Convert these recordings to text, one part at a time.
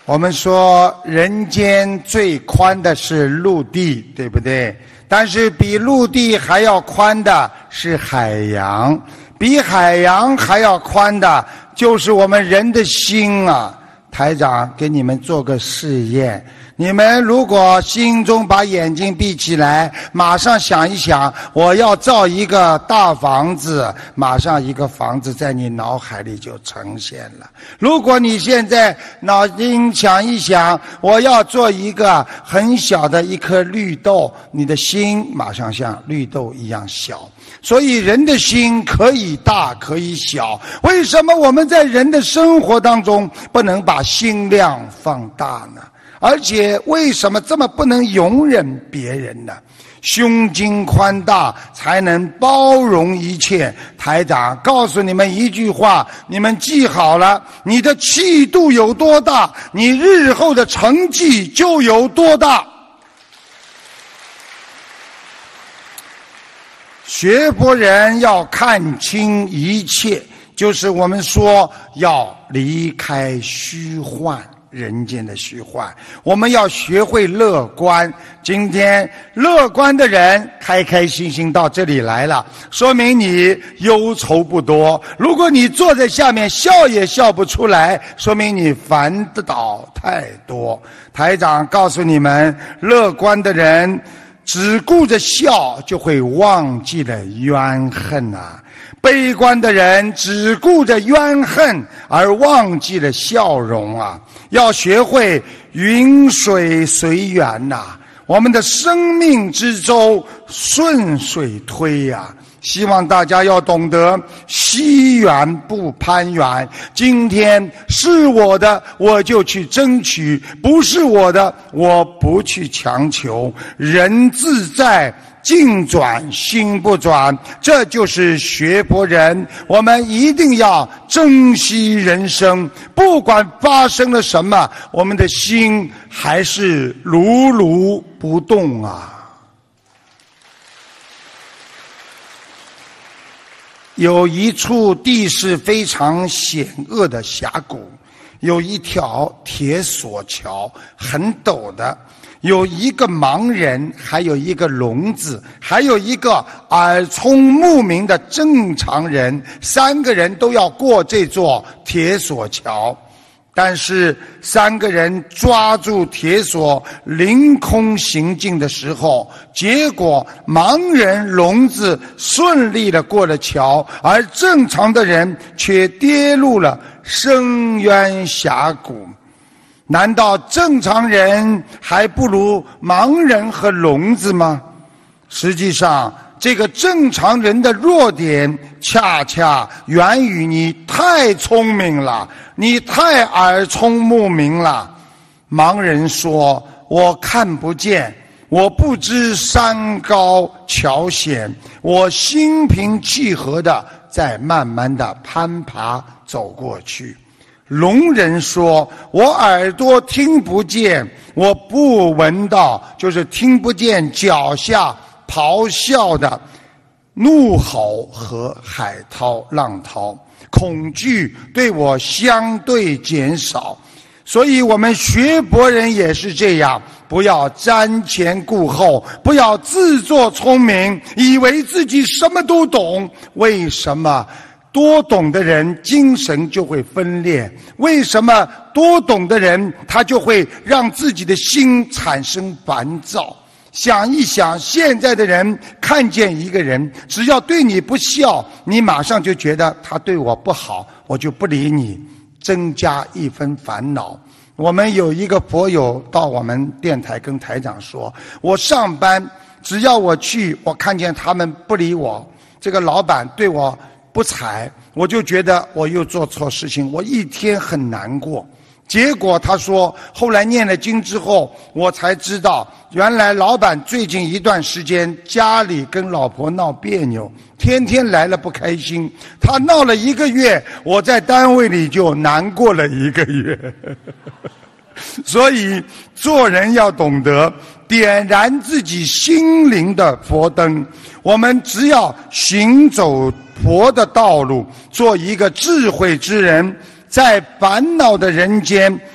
我们说人间最宽的是陆地，对不对？但是比陆地还要宽的是海洋，比海洋还要宽的就是我们人的心啊。台长给你们做个试验，你们如果心中把眼睛闭起来，马上想一想，我要造一个大房子，马上一个房子在你脑海里就呈现了。如果你现在脑筋想一想，我要做一个很小的一颗绿豆，你的心马上像绿豆一样小。所以人的心可以大可以小，为什么我们在人的生活当中不能把心量放大呢？而且为什么这么不能容忍别人呢？胸襟宽大才能包容一切。台长告诉你们一句话，你们记好了，你的气度有多大，你日后的成绩就有多大。学佛人要看清一切，就是我们说要离开虚幻，人间的虚幻，我们要学会乐观。今天乐观的人开开心心到这里来了，说明你忧愁不多。如果你坐在下面笑也笑不出来，说明你烦恼太多。台长告诉你们，乐观的人只顾着笑，就会忘记了冤恨啊。悲观的人只顾着怨恨而忘记了笑容啊！要学会云水随缘呐，我们的生命之舟顺水推呀。希望大家要懂得惜缘不攀缘，今天是我的我就去争取，不是我的我不去强求。人自在境转心不转，这就是学佛人。我们一定要珍惜人生，不管发生了什么，我们的心还是如如不动啊。有一处地势非常险恶的峡谷，有一条铁索桥，很陡的，有一个盲人，还有一个聋子，还有一个耳聪目明的正常人，3个人都要过这座铁索桥。但是3个人抓住铁索凌空行进的时候，结果盲人聋子顺利地过了桥，而正常的人却跌入了深渊峡谷。难道正常人还不如盲人和聋子吗？实际上这个正常人的弱点恰恰源于你太聪明了，你太耳聪目明了。盲人说，我看不见，我不知山高桥险，我心平气和的在慢慢的攀爬走过去。聋人说，我耳朵听不见，我不闻到，就是听不见脚下咆哮的怒吼和海涛浪涛，恐惧对我相对减少。所以我们学佛人也是这样，不要瞻前顾后，不要自作聪明，以为自己什么都懂。为什么多懂的人精神就会分裂？为什么多懂的人他就会让自己的心产生烦躁？想一想，现在的人看见一个人，只要对你不笑，你马上就觉得他对我不好，我就不理你，增加一分烦恼。我们有一个佛友到我们电台跟台长说，我上班只要我去，我看见他们不理我，这个老板对我不睬，我就觉得我又做错事情，我一天很难过。结果他说，后来念了经之后，我才知道原来老板最近一段时间家里跟老婆闹别扭，天天来了不开心，他闹了1个月，我在单位里就难过了1个月。所以做人要懂得点燃自己心灵的佛灯，我们只要行走佛的道路，做一个智慧之人，在烦恼的人间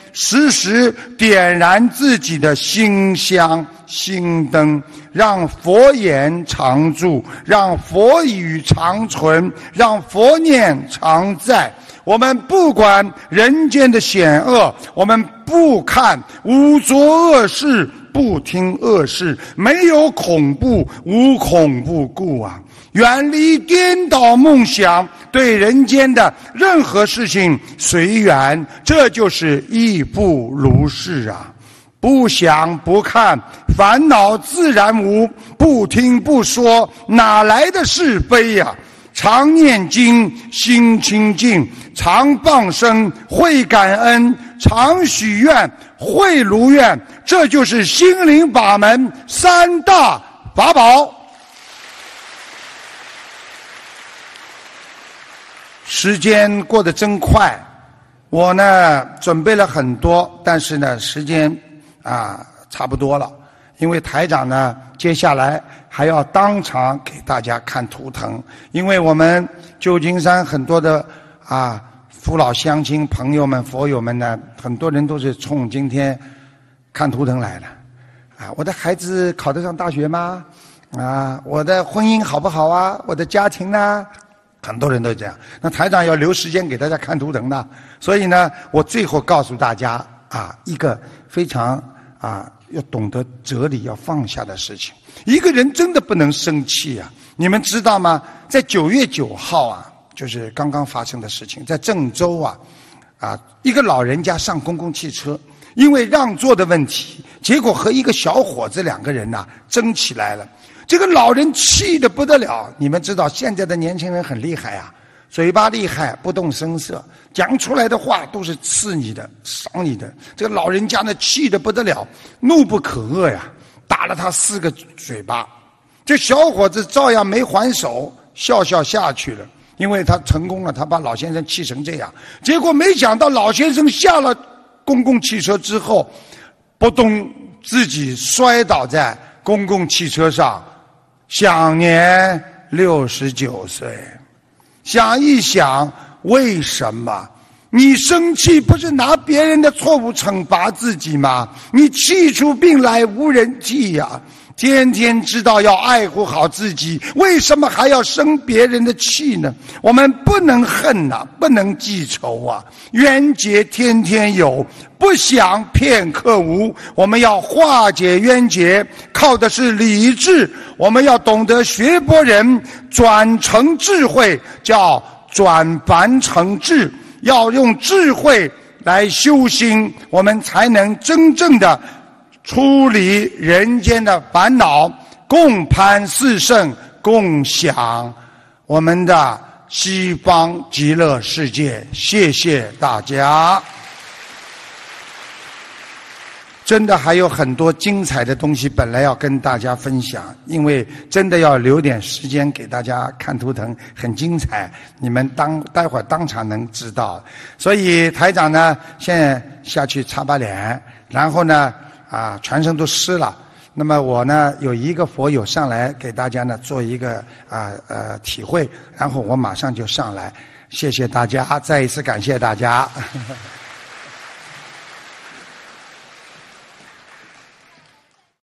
时时点燃自己的心香心灯，让佛言常驻，让佛语常存，让佛念常在。我们不管人间的险恶，我们不看无作恶事，不听恶事，没有恐怖，无恐怖故啊！远离颠倒梦想，对人间的任何事情随缘，这就是亦不如是啊！不想不看，烦恼自然无；不听不说，哪来的是非呀？常念经，心清净；常放生，会感恩；常许愿，会如愿。这就是心灵法门三大法宝。时间过得真快，我呢准备了很多，但是呢时间差不多了，因为台长呢接下来还要当场给大家看图腾，因为我们旧金山很多的父老乡亲朋友们佛友们呢，很多人都是冲今天看图腾来的我的孩子考得上大学吗？我的婚姻好不好啊？我的家庭呢？很多人都这样。那台长要留时间给大家看图腾的，所以呢我最后告诉大家一个非常要懂得哲理要放下的事情。一个人真的不能生气你们知道吗？在9月9号就是刚刚发生的事情，在郑州一个老人家上公共汽车，因为让座的问题，结果和一个小伙子两个人争起来了。这个老人气得不得了，你们知道现在的年轻人很厉害嘴巴厉害，不动声色，讲出来的话都是刺你的伤你的。这个老人家呢气得不得了，怒不可遏打了他4个嘴巴。这小伙子照样没还手，笑笑下去了，因为他成功了，他把老先生气成这样。结果没想到老先生下了公共汽车之后，扑通自己摔倒在公共汽车上，享年69岁。想一想，为什么你生气不是拿别人的错误惩罚自己吗？你气出病来无人替天天知道要爱护好自己，为什么还要生别人的气呢？我们不能恨不能记仇冤结天天有，不想片刻无。我们要化解冤结，靠的是理智。我们要懂得学佛人转成智慧，叫转凡成智，要用智慧来修心，我们才能真正的出离人间的烦恼，共攀四圣，共享我们的西方极乐世界。谢谢大家。真的还有很多精彩的东西本来要跟大家分享，因为真的要留点时间给大家看图腾，很精彩，你们待会儿当场能知道。所以台长呢现在下去擦把脸，然后呢全身都湿了。那么我呢有一个佛友上来给大家呢做一个体会，然后我马上就上来。谢谢大家，再一次感谢大家。